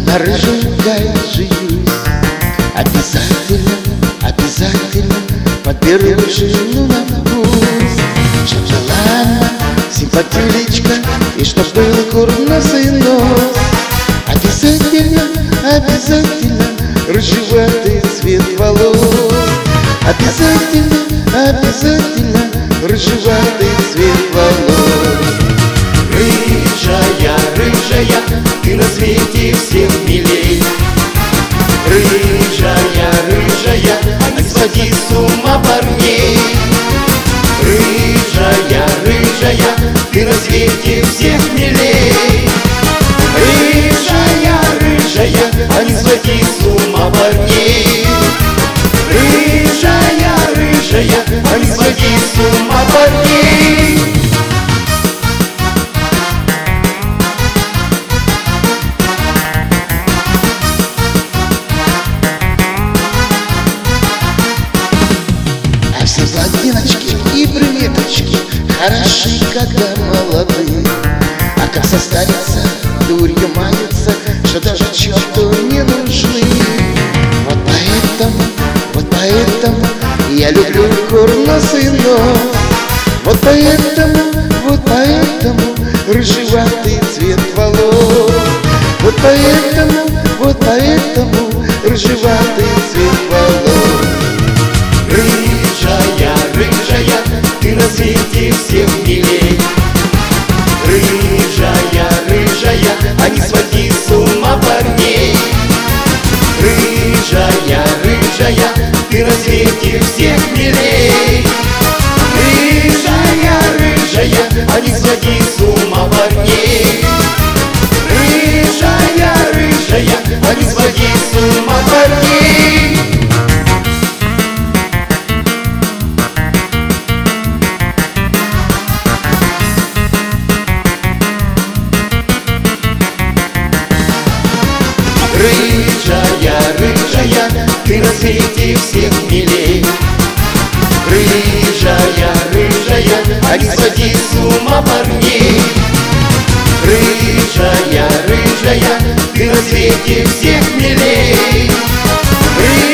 на рыжем гае женюсь. Обязательно, обязательно под первую жену на вкус. Чтоб была она симпатюлечка, и чтоб был курносый нос. Обязательно, обязательно рыжеватый цвет волос. Обязательно, обязательно рыжеватый цвет волос. Рыжая, рыжая, ты на свете всех милей. Рыжая, рыжая, не своди с ума парней. Рыжая, рыжая, ты на свете всех милей. Рыжая, рыжая, не своди с ума парней. Рыжая, рыжая, не своди с ума парней. А все блондиночки и брюнеточки хороши, когда молодые. А как состарятся, дурью маются, что даже черту не нужны. Вот поэтому я люблю курносый нос. Вот поэтому рыжеватый цвет волос. Вот поэтому рыжеватый цвет волос. Рыжая, рыжая, ты на свете всех милей. Рыжая, рыжая, не своди с ума парней. Рыжая, рыжая, ты на свете всех милей. Рыжая, рыжая, не своди с ума парней. Рыжая, рыжая, не своди с ума парней. Рыжая, рыжая, ты на свете всех милей. Рыжая, рыжая, не своди с ума парней. Рыжая, рыжая, ты на свете всех милей.